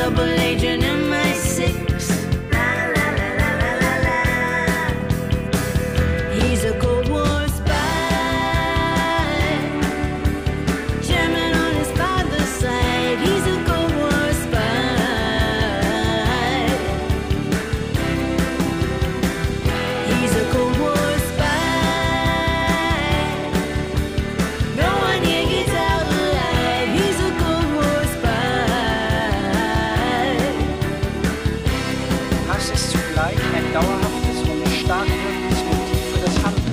double agent MI6. He's a Cold War spy, German on his father's side. He's a Cold War spy. He's a Cold War spy. No one here gets out alive. He's a Cold War spy. Hass ist zugleich ein dauerhaftes und stark wirkendes Motiv für das Handeln.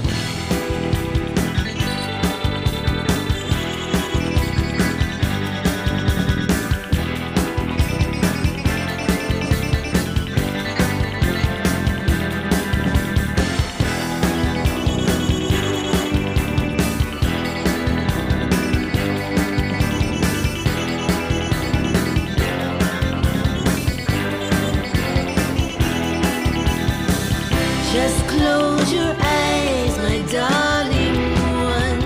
Just close your eyes, my darling one,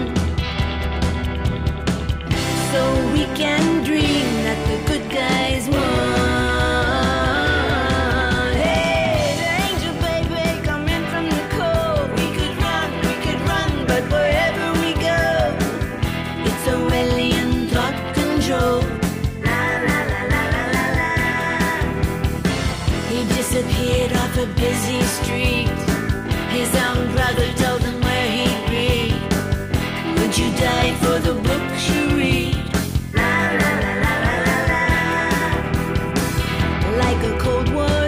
so we can dream that the good guys won. Hey, the angel baby, coming from the cold. We could run, but wherever we go, it's Orwellian thought control. La la la la la la la. He disappeared off a busy street. His own brother told him where he'd be. Would you die for the books you read? La la la la la la la. Like a Cold War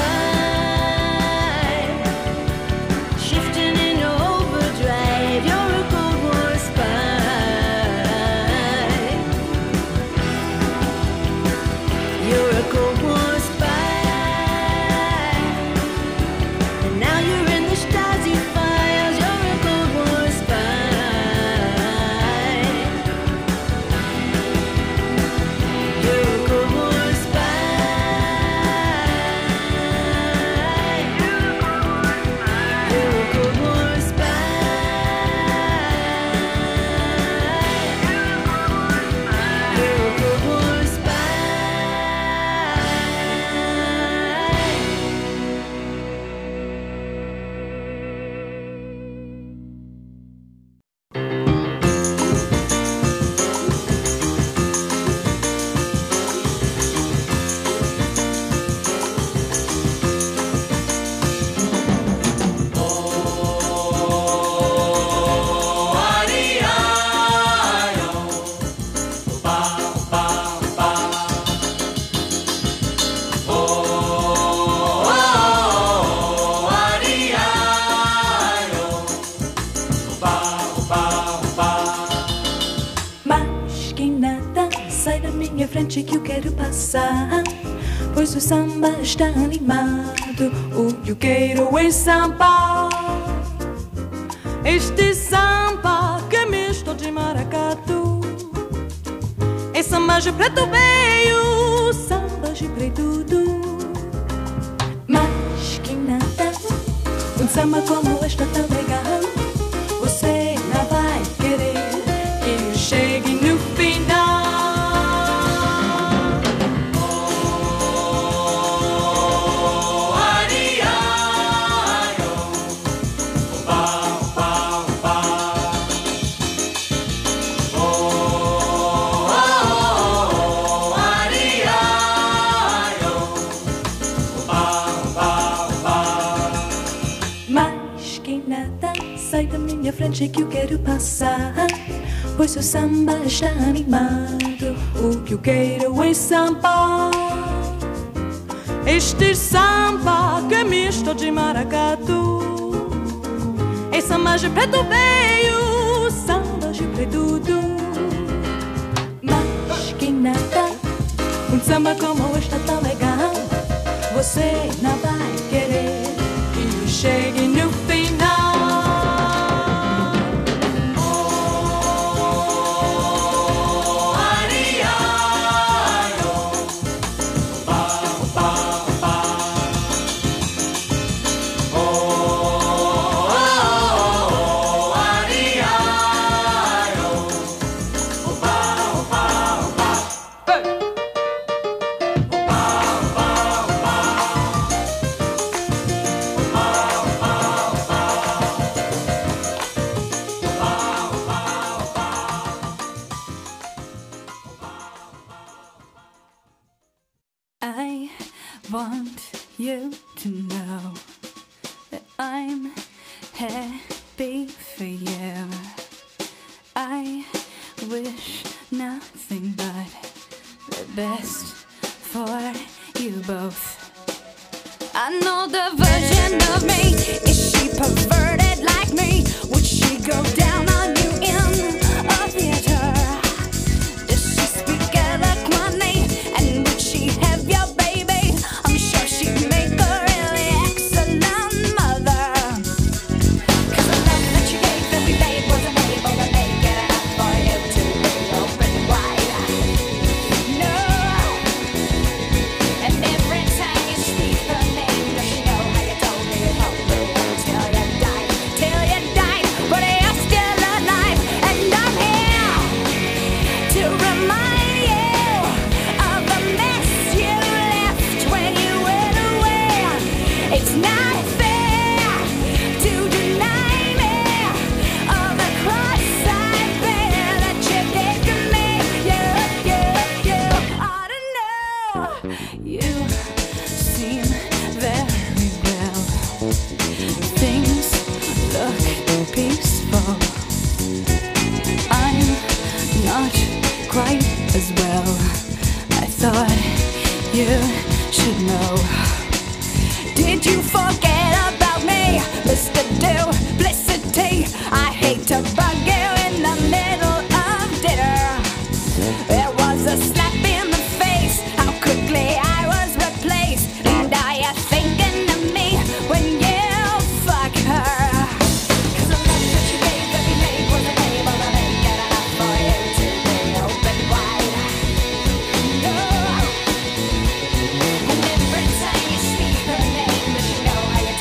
spy, shifting in overdrive. You're a Cold War spy. You're a Cold War spy. And now you're in the Stasi files. You're a Cold War spy. You're a Cold War spy. You're a Cold War spy. You're a Cold War Mas que nada, sai da minha frente que eu quero passar, pois o samba está animado. O que eu quero é samba. Este samba que é misto de maracatu. É samba de preto veio, samba de preto do. Mas que nada, um samba como este é tão legal. Você não vai querer que eu chegue no final. Mas que nada, sai da minha frente que eu quero passar, pois o samba está animado. O que eu quero é samba. Este samba que é misto de maracatu. É samba de preto veio, samba de preto do. Mas que nada, um samba como este é tão legal. Você não vai querer que eu chegue no final. want you to know that I'm happy for you. I wish nothing but the best for you both. I know the version of me. Is she perverted like me? Would she go down on you in a theater? Does she speak eloquently? And would she have your baby? I'm sure she'd make a really excellent mother. 'Cause the love that you gave every day wasn't able to make it enough for you to be open wide. No. And every time you speak her name, does she know how you told me you'd hold me till you died? Till you died, but you're still alive. And I'm here to remind you of the mess you left when you went away. It's not fair to deny me of the cross I bear that you gave to me. You ought to know. You seem very well. Things look peaceful. I'm not quite as well. I thought you should know. Did you forget about me, Mr. Duplicity? I hate to bug you in the middle of dinner. There was a slap in the face, how quickly I was replaced. And are you thinking of me when you fuck her? 'Cause the love that you gave every day wasn't able to make it enough for you to be open wide. No. And every time you speak her name, does she know how you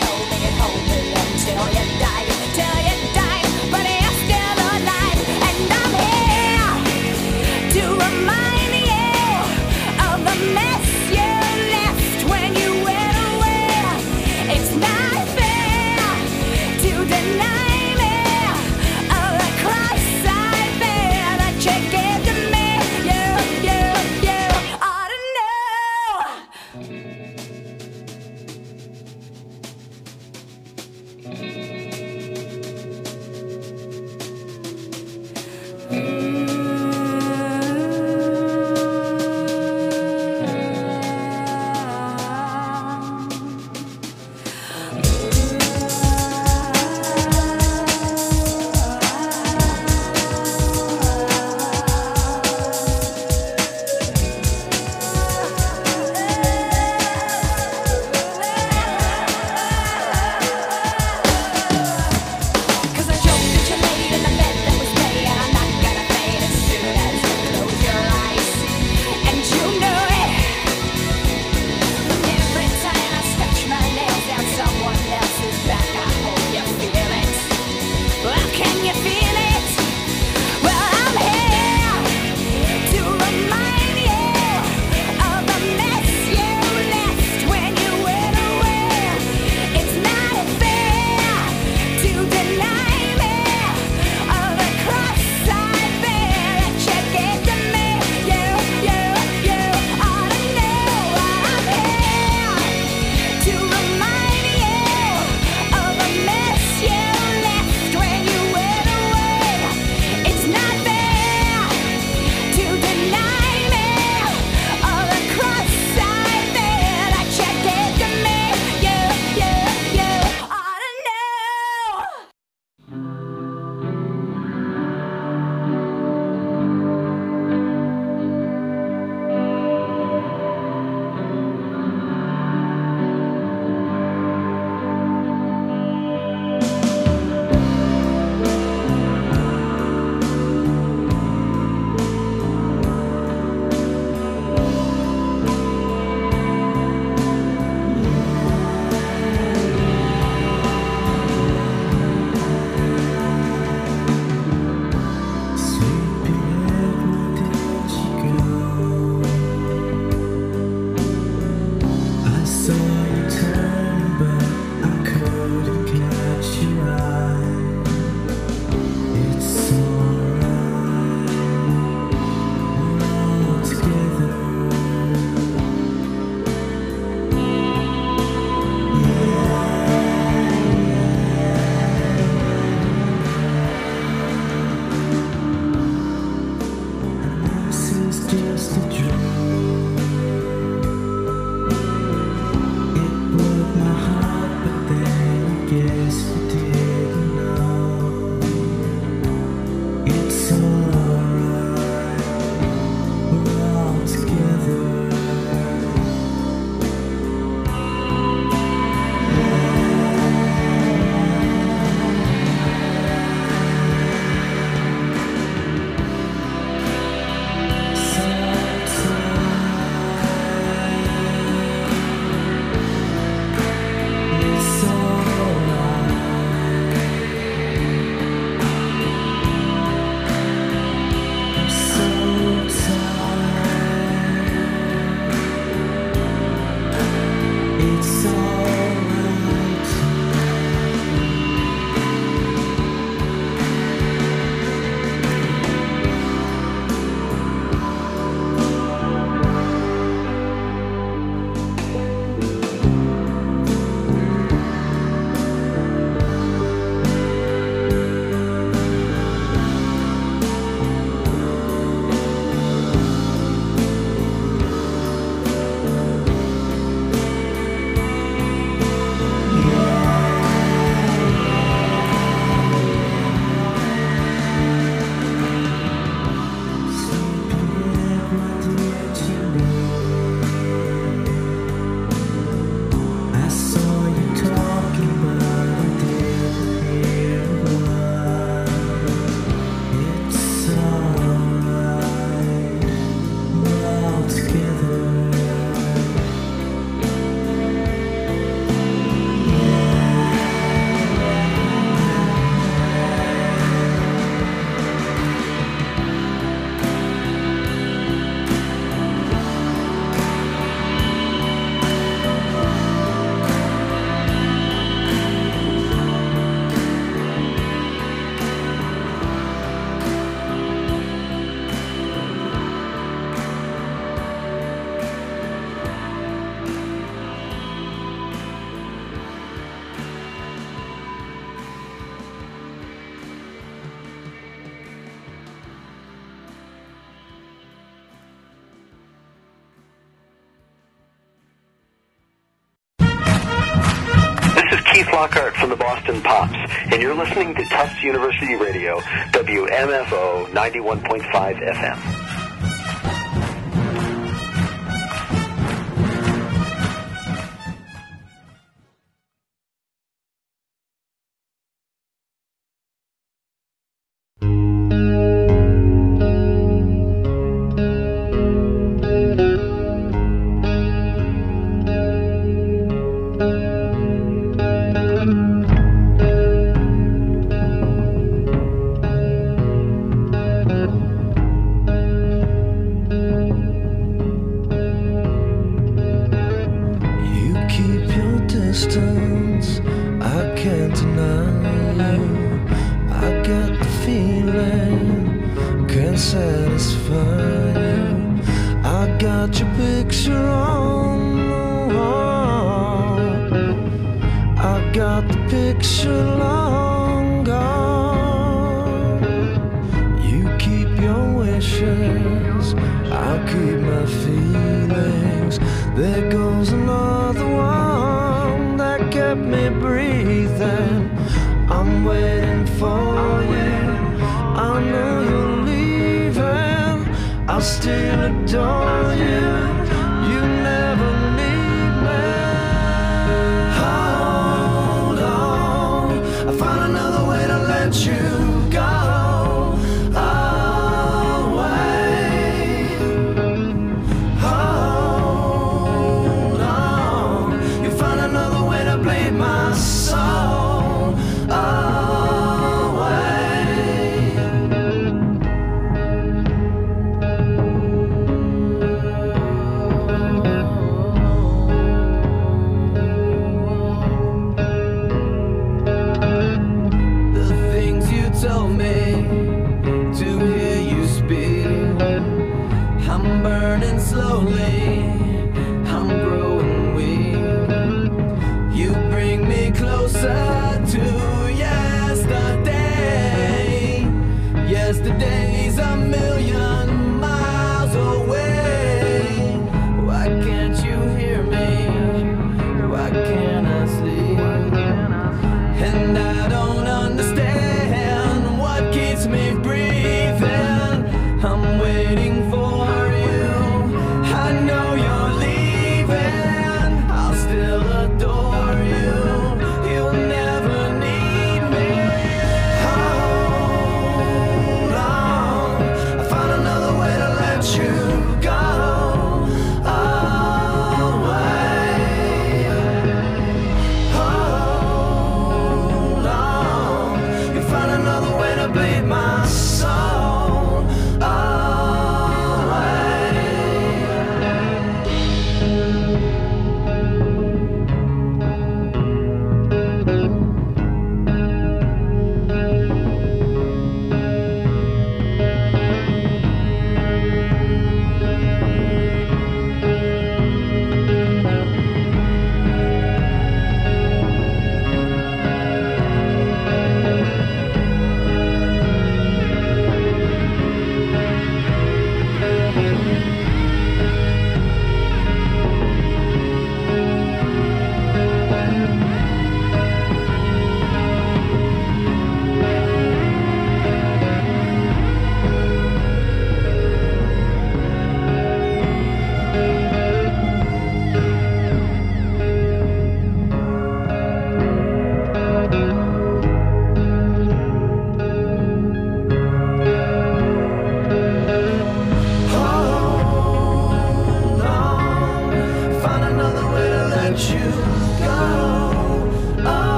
Flockhart from the Boston Pops, and you're listening to Tufts University Radio, WMFO 91.5 FM.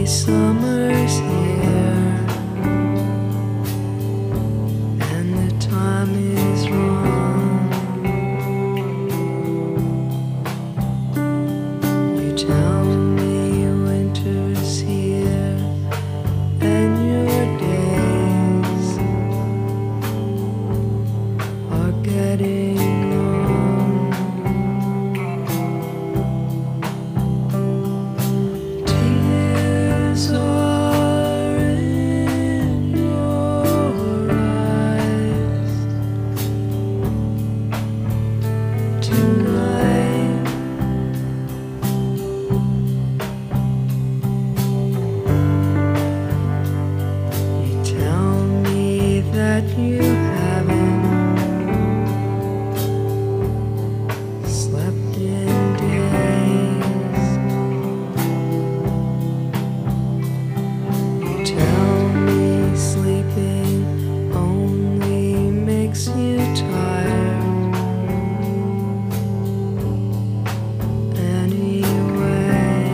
summer's here, and the time is wrong. You tell me winter's here, and your days are getting long. Tears are in your eyes tonight. You tell me that you haven't slept in days. You tell me sleeping only makes you tired. Anyway,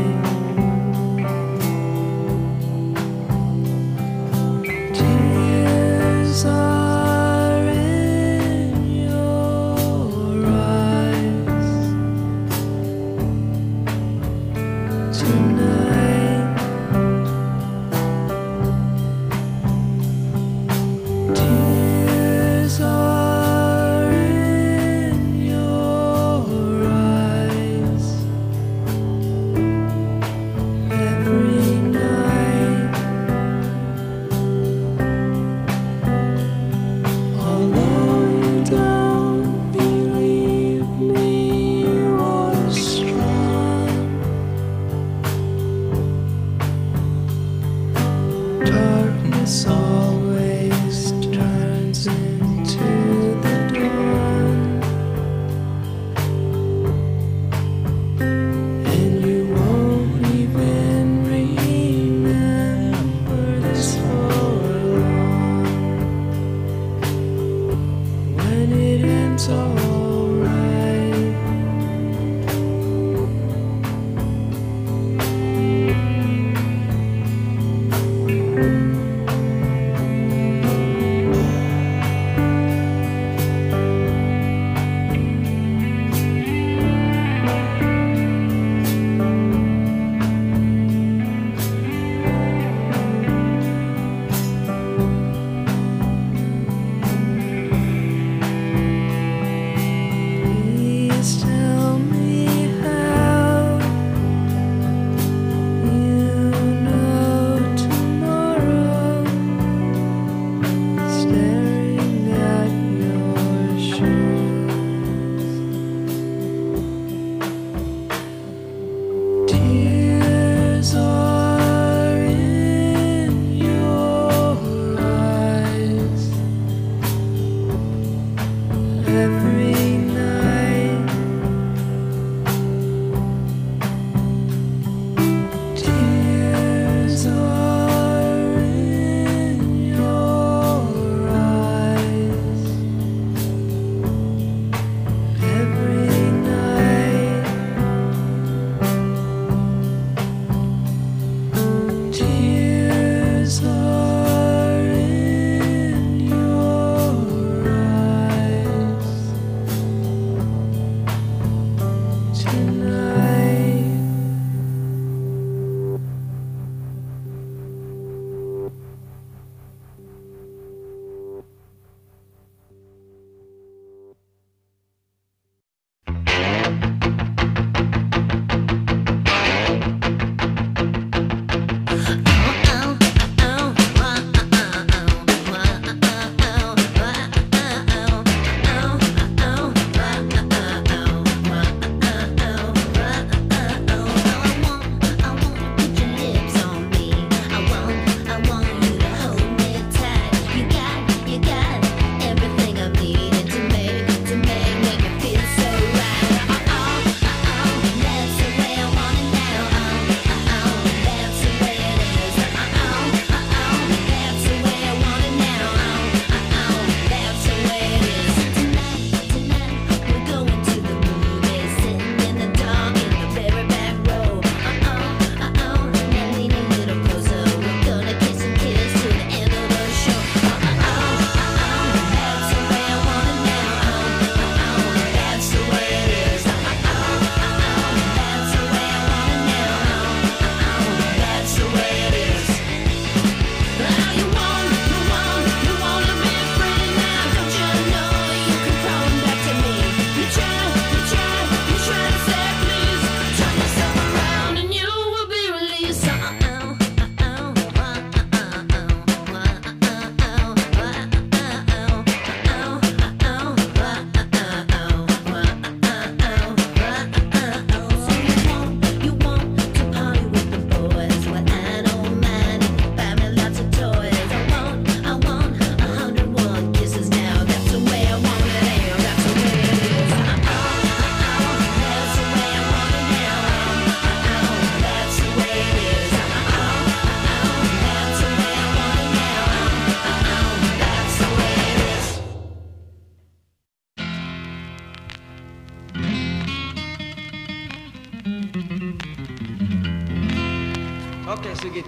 tears are in your eyes tonight. Tears are in your eyes every night. Although you don't believe me, you are strong. Darkness always turns into the dawn, and you won't even remember this for long. When it ends, alright.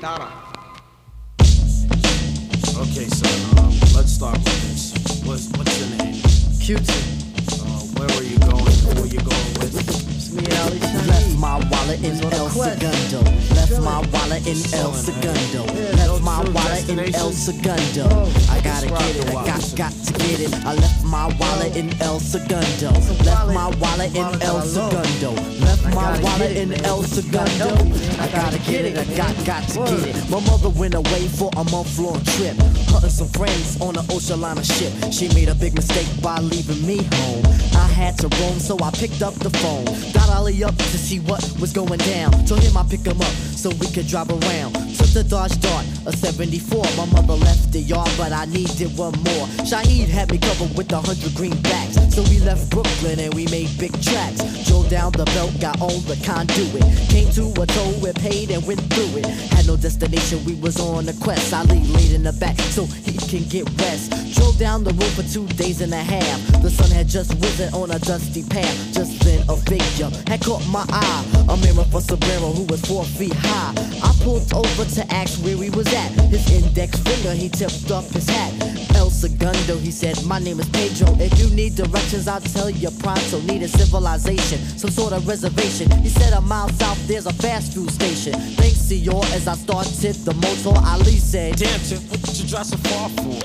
Okay, son, let's start with this. What's your name? Q-Tip. Where were you going? Who were you going with? It's me, Ali Shaheed. Left my wallet in El Segundo. Left my wallet in El Segundo. Left my wallet in El Segundo. I gotta get it, I got to get it. I left my wallet in El Segundo. Left my wallet in El Segundo. Left my wallet in El Segundo. I gotta get it, I got to get it. My mother went away for a month-long trip, hunting some friends on an ocean liner ship. She made a big mistake by leaving me home. I had to roam, so I picked up the phone. Got Ali up to see what was going down. Told him I'd pick him up so we could drive around. Took the Dodge Dart, a 74. My mother left the yard, but I needed one more. Shaheed had me covered with 100 greenbacks. So we left Brooklyn and we made big tracks. Drove down the belt, got on the conduit. Came to a toll, we paid and went through it. Had no destination, we was on a quest. Ali laid in the back so he can get rest. Drove down the road for 2 days and a half. The sun had just risen on a dusty path. Just then a figure had caught my eye. A mirror for Sombrero who was 4 feet high. I pulled over to ask where he was at. His index finger, he tipped up his hat. El Segundo, he said, my name is Pedro. If you need directions, I'll tell you pronto. Need a civilization, some sort of reservation. He said a mile south, there's a fast food station. Thanks, senor, as I started the motor, Ali said, Damn, Tip, what did you drive so far for?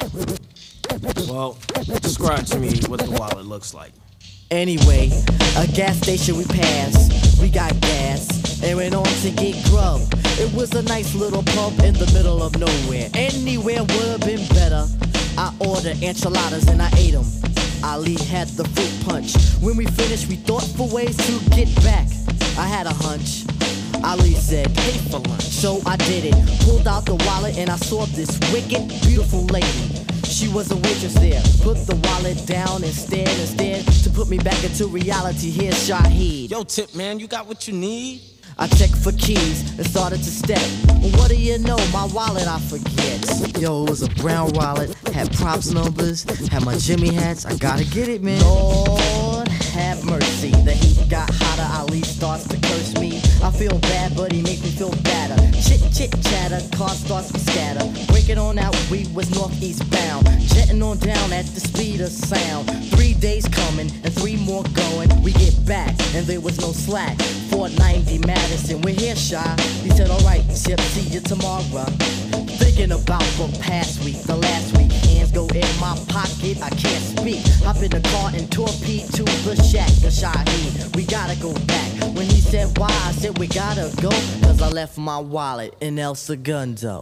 Well, describe to me what the wallet looks like. Anyway, a gas station we passed. We got gas and went on to get grub. It was a nice little pub in the middle of nowhere. Anywhere would have been better. I ordered enchiladas and I ate them. Ali had the fruit punch. When we finished, we thought for ways to get back. I had a hunch. Ali said, pay for lunch. So I did it. Pulled out the wallet and I saw this wicked, beautiful lady. She was a waitress there. Put the wallet down instead to put me back into reality. Here's Shaheed. Yo, Tip, man, you got what you need? I checked for keys and started to step. What do you know? My wallet I forget. Yo, it was a brown wallet, had props numbers, had my Jimmy hats. I gotta get it, man. Lord have mercy. The heat got hotter. Ali starts to curse me. I feel bad, but he makes me feel better. Chit chatter, car starts to scatter. Breaking on out, we was northeast bound. Jetting on down at the speed of sound. 3 days coming and 3 more going. We get back and there was no slack. 490 Madison, we're here, Shy. He said, alright, Chip, see you tomorrow. Thinking about the past week, the last week. Hands go in my pocket, I can't speak. Hop in the car and torpedo to the shack, the Shaheed. We gotta go back. When he said why, I said we gotta go, cause I left my wallet in El Segundo.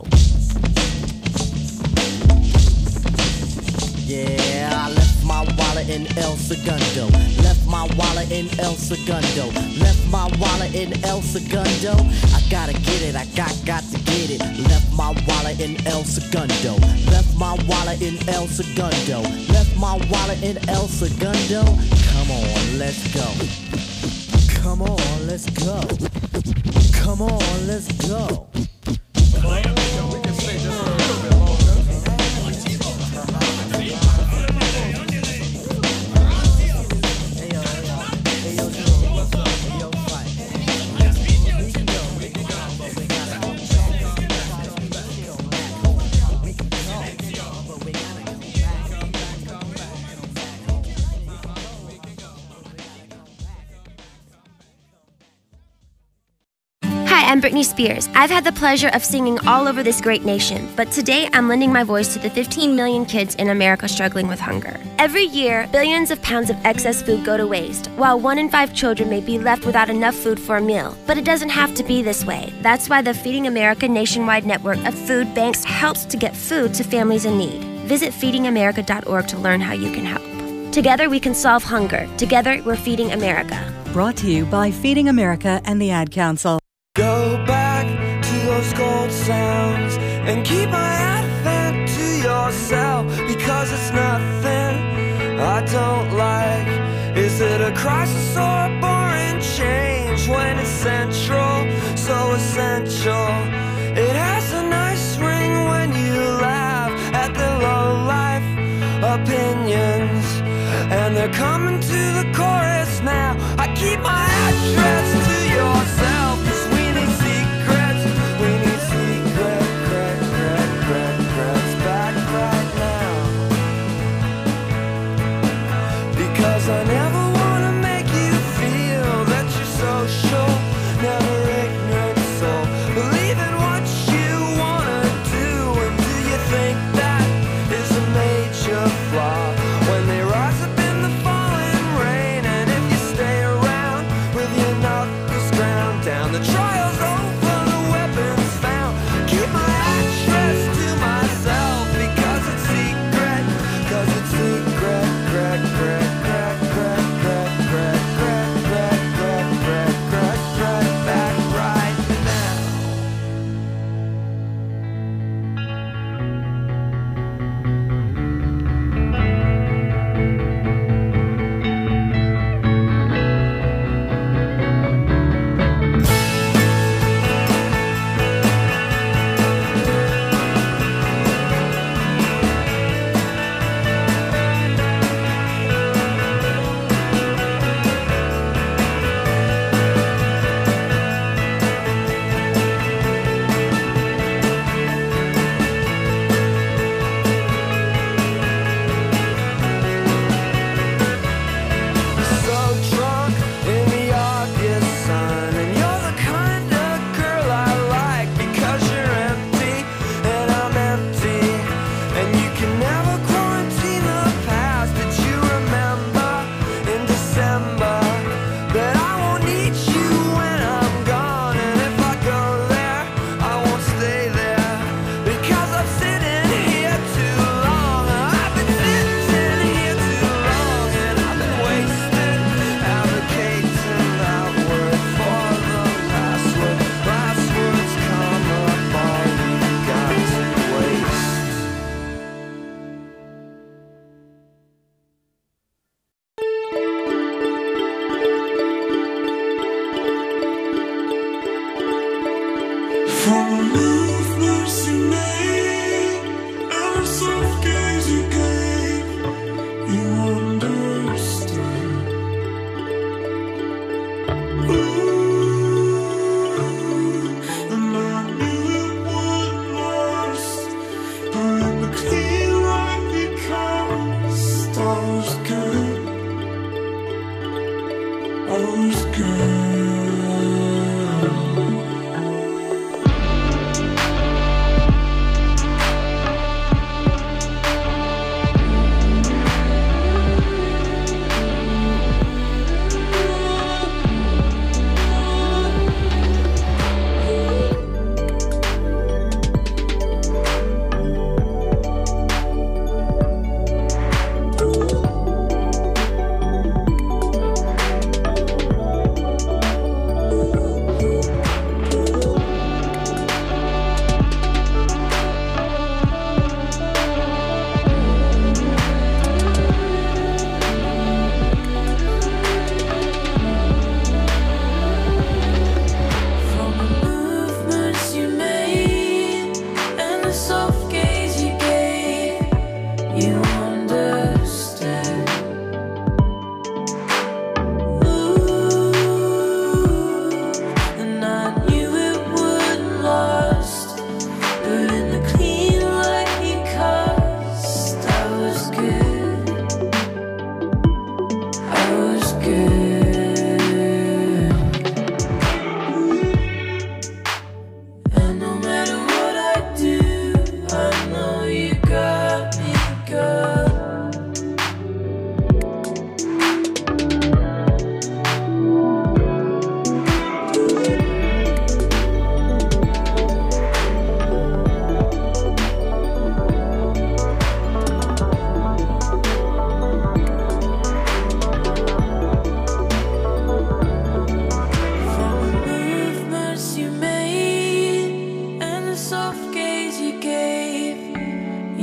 Yeah, I left my wallet in El Segundo. Left my wallet in El Segundo. Left my wallet in El Segundo. I gotta get it, I got to get it. Left my wallet in El Segundo. Left my wallet in El Segundo. Left my wallet in El Segundo. Come on, let's go. Come on, let's go. Come on, let's go. I'm Britney Spears. I've had the pleasure of singing all over this great nation, but today I'm lending my voice to the 15 million kids in America struggling with hunger. Every year, billions of pounds of excess food go to waste, while 1 in 5 children may be left without enough food for a meal. But it doesn't have to be this way. That's why the Feeding America nationwide network of food banks helps to get food to families in need. Visit feedingamerica.org to learn how you can help. Together we can solve hunger. Together we're Feeding America. Brought to you by Feeding America and the Ad Council. Go back to those gold sounds and keep my advent to yourself, because it's nothing I don't like. Is it a crisis or a boring change when it's central, so essential? It has a nice ring when you laugh at the low-life opinions, and they're coming to the chorus now. I keep my address to yourself, 'cause we need secrets, we need secrets.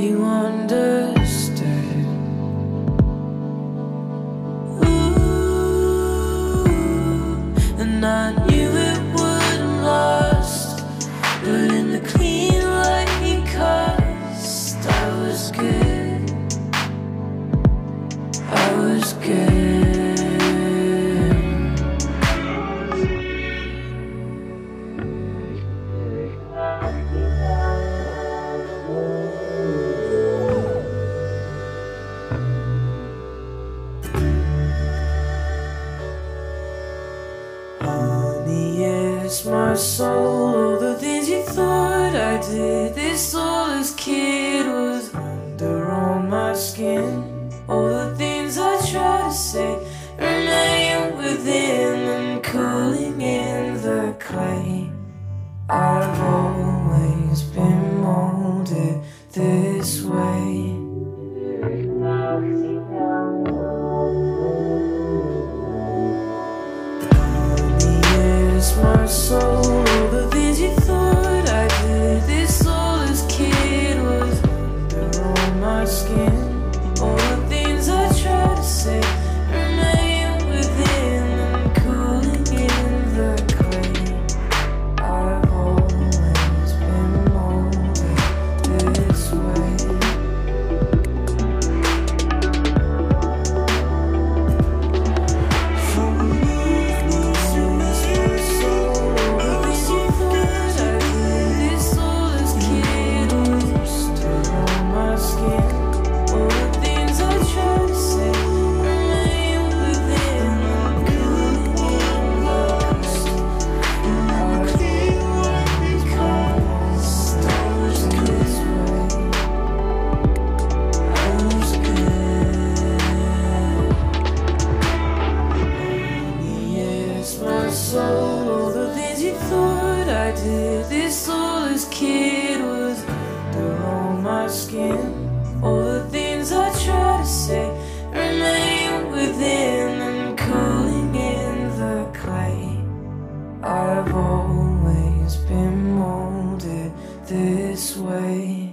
you understood. Ooh, and I knew it wouldn't last, but in the clean light you cast, I was good. I was good. My soul, all the things you thought I did, this soulless kid was under on my skin. All the things I tried to say remain within and cooling in the clay. I've always been molded this way. My soul, all the things you thought I did, this soulless kid was under on my skin. All the things I tried to say remain within and cooling in the clay. I've always been molded this way. All the things I try to say remain within and cooling in the clay. I've always been molded this way.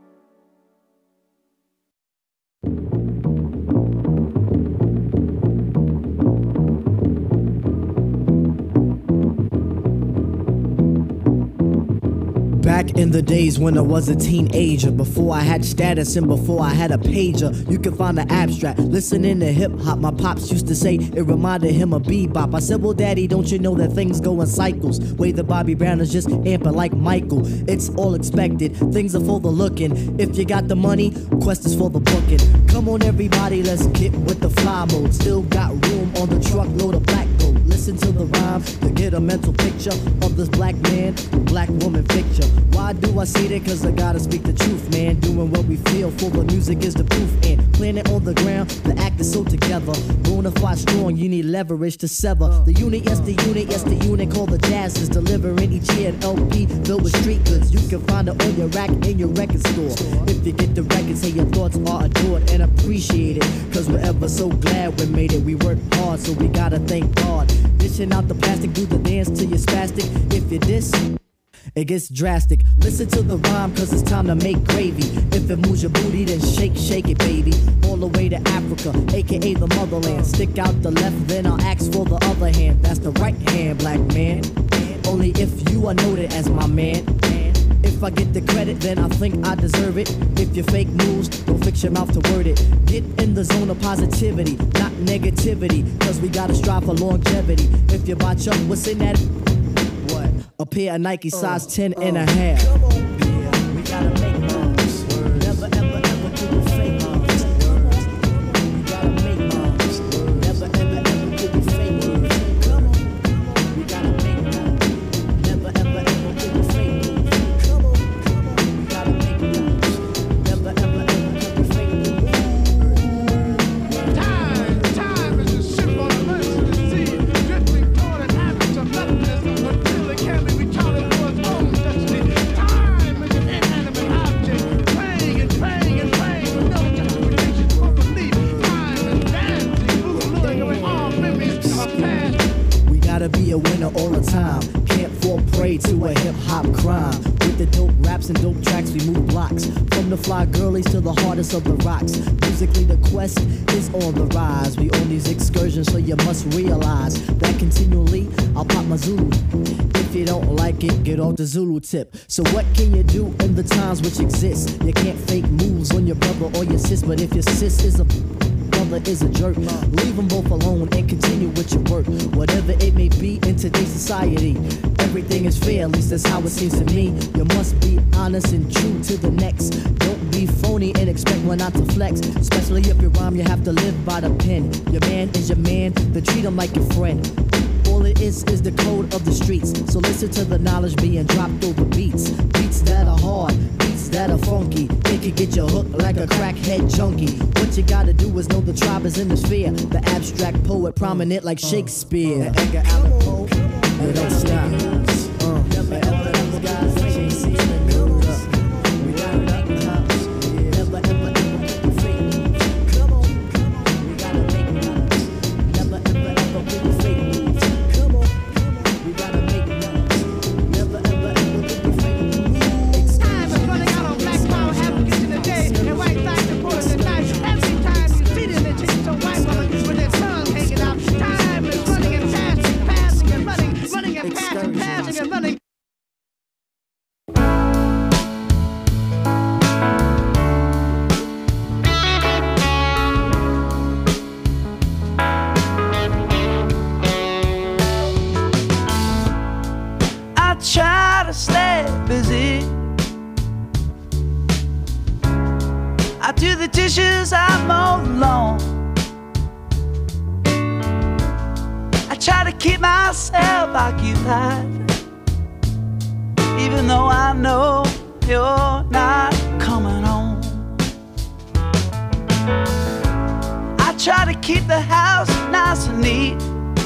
Back in the days when I was a teenager, before I had status and before I had a pager, you can find the abstract. Listening to hip hop, my pops used to say it reminded him of bebop. I said, well, daddy, don't you know that things go in cycles? Way the Bobby Brown is just amping like Michael. It's all expected, things are for the looking. If you got the money, quest is for the booking. Come on, everybody, let's get with the fly mode. Still got room on the truckload of black gold. Listen to the rhyme to get a mental picture of this black man, black woman picture. Why do I say that? Cause I gotta speak the truth, man. Doing what we feel for the music is the proof. And planet on the ground, the act is so together. Bonafide strong, you need leverage to sever. The unit, yes, the unit, yes, the unit called the Jazz is delivering each year an LP filled with street goods. You can find it on your rack in your record store. If you get the record, say your thoughts are adored and appreciated. Cause we're ever so glad we made it. We worked hard, so we gotta thank God. Dishing out the plastic, do the dance till you're spastic. If you diss, it gets drastic. Listen to the rhyme, cause it's time to make gravy. If it moves your booty, then shake, shake it, baby. All the way to Africa, aka the motherland. Stick out the left, then I'll ask for the other hand. That's the right hand, black man. Only if you are noted as my man. If I get the credit, then I think I deserve it. If you fake news, don't fix your mouth to word it. Get in the zone of positivity, not negativity. Cause we gotta strive for longevity. If you botch up, what's in that? What? A pair of Nike size 10 and a half. Come on, yeah, we gotta make moves. Never, ever, ever do the fake moves. We gotta make moves. Never, ever, ever do the fake moves. Come on, we gotta make moves. Never, ever, ever do the fake moves. Come on, we gotta make moves. Never, ever, ever do the fake moves. Time is a symbol of mercy to see, drifting toward an habit of nothingness until it can be retarded for its own destiny. Time blocks. From the fly girlies to the hardest of the rocks. Musically the quest is on the rise. We on these excursions, so you must realize that continually I'll pop my Zulu. If you don't like it, get off the Zulu tip. So what can you do in the times which exist? You can't fake moves on your brother or your sis, but if your sis is a brother is a jerk, leave them both alone and continue with your work. Whatever it may be in today's society, everything is fair, at least that's how it seems to me. You must be honest and true to the next. Don't be phony and expect one not to flex. Especially if you rhyme, you have to live by the pen. Your man is your man, then treat him like your friend. All it is the code of the streets. So listen to the knowledge being dropped over beats. Beats that are hard, beats that are funky. It could get you hooked like a crackhead junkie. What you gotta do is know the tribe is in the sphere. The abstract poet prominent like Shakespeare. Edgar Allan Poe, it don't stop. Never ever those guys that you see in the news. We got it up the house. Never ever ever fake. Come on, we gotta make moves. Never ever ever with the fake moves. Come on, we gotta make moves. Never ever ever with the fake moves. Time is running out on black power advocates in the day, and white side supporters at night. Every time you see them, they change to white women with their tongue hanging out. Time is running and passing and running and passing and running. I try to stay busy. I do the dishes, I mow the lawn. I try to keep myself occupied, even though I know you're not coming home. I try to keep the house nice and neat.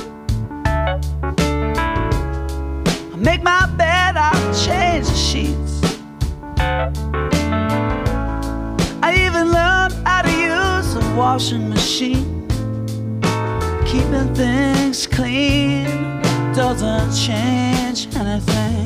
I make my bed, I change the sheets. I even learned how to use a washing machine. Keeping things clean doesn't change anything.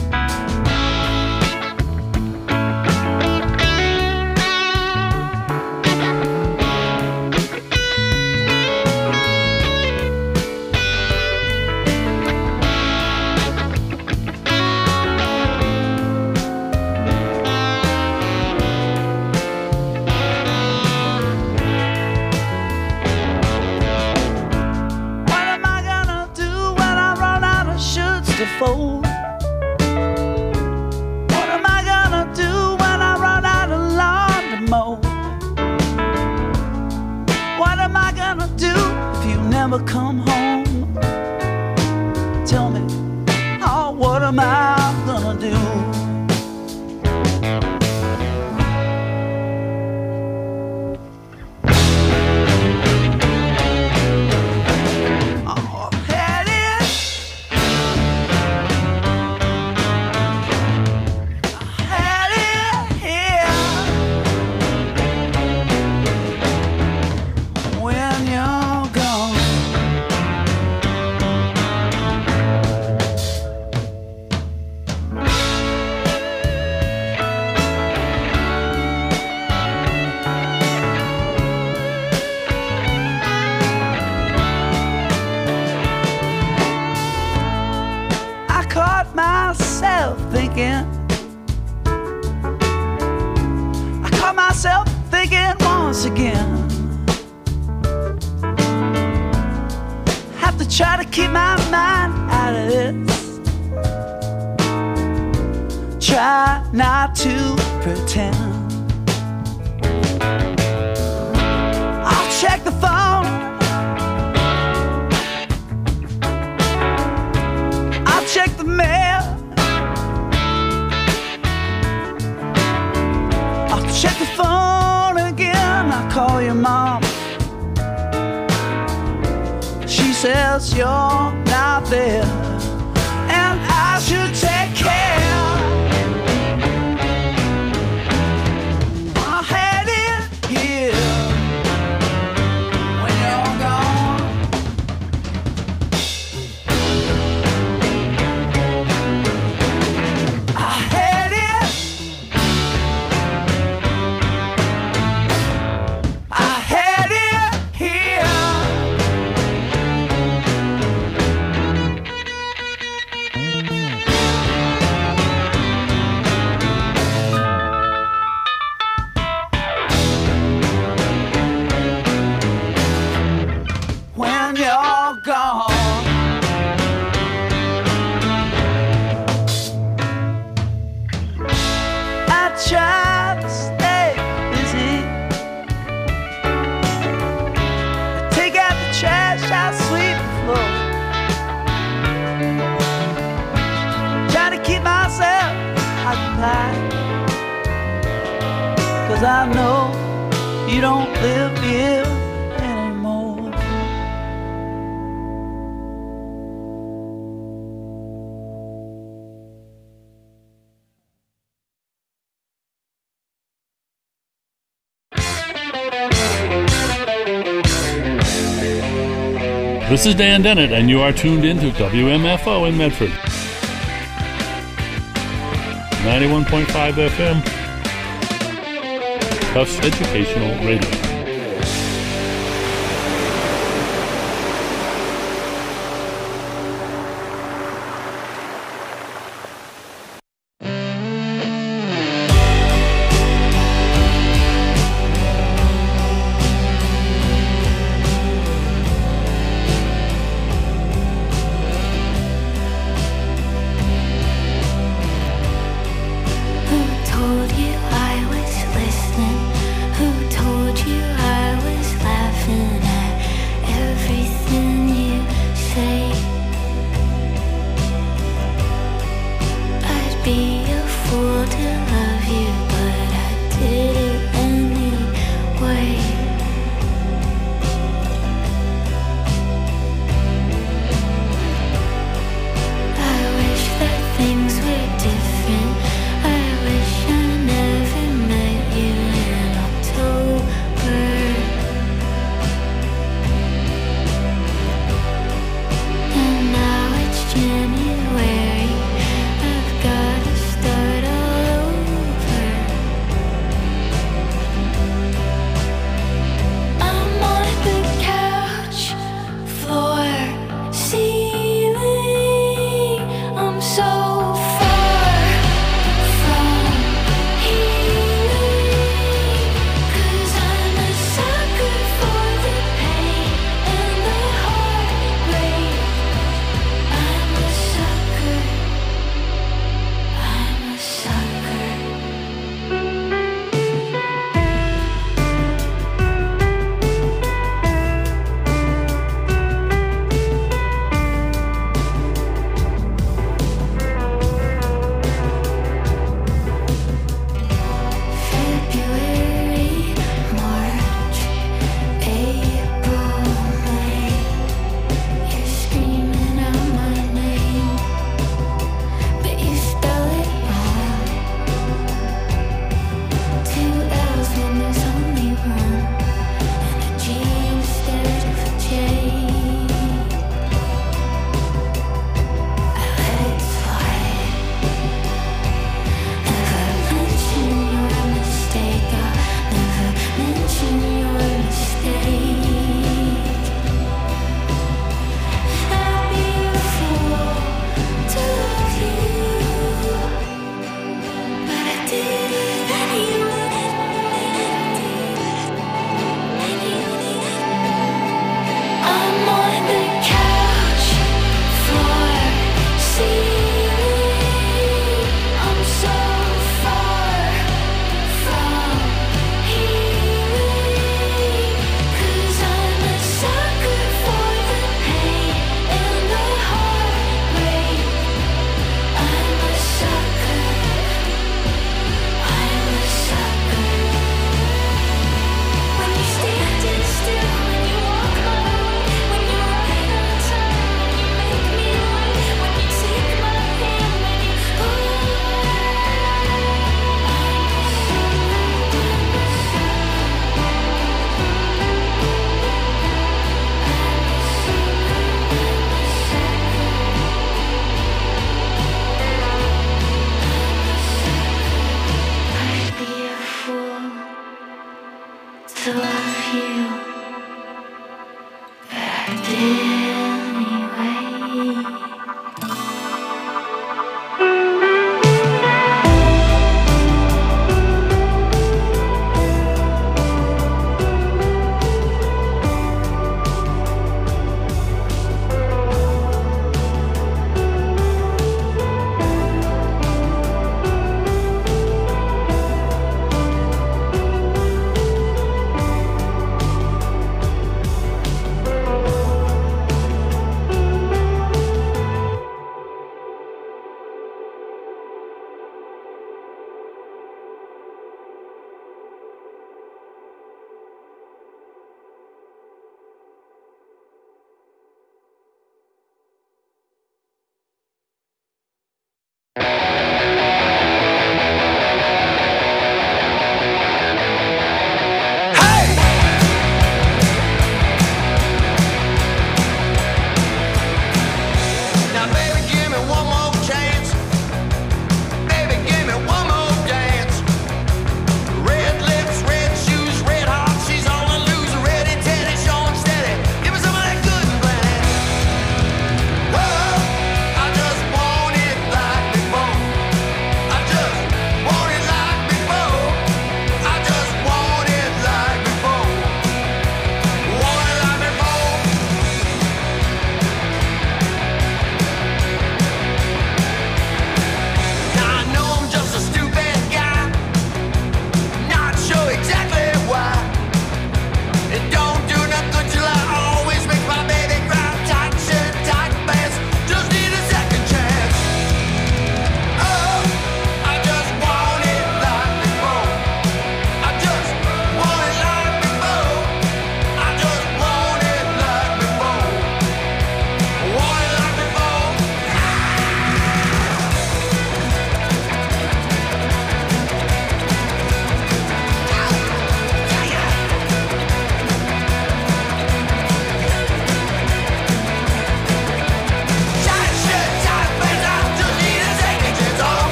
Fold. What am I gonna do when I run out of lawn to mow? What am I gonna do if you never come home? Tell me, oh, what am I gonna do? I caught myself thinking once again. Have to try to keep my mind out of this. Try not to pretend. I'll check the phone. I'll check the mail. Check the phone again, I call your mom. She says you're not there, and I should take care. I had it here when you're gone. I had it try to stay busy. I take out the trash, I sweep the floor. Try to keep myself occupied, 'cause I know you don't live here anymore. This is Dan Dennett, and you are tuned in to WMFO in Medford. 91.5 FM. Tufts Educational Radio.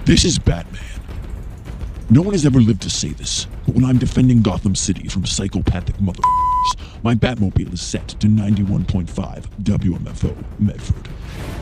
This is Batman. No one has ever lived to say this, but when I'm defending Gotham City from psychopathic motherfuckers, my Batmobile is set to 91.5 WMFO Medford.